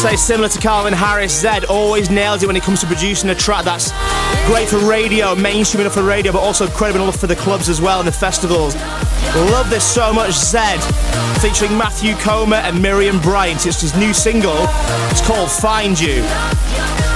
say, similar to Calvin Harris, Zed always nails it when it comes to producing a track that's great for radio, mainstream enough for radio, but also credible enough for the clubs as well and the festivals. Love this so much, Zed, featuring Matthew Comer and Miriam Bryant. It's his new single. It's called Find You.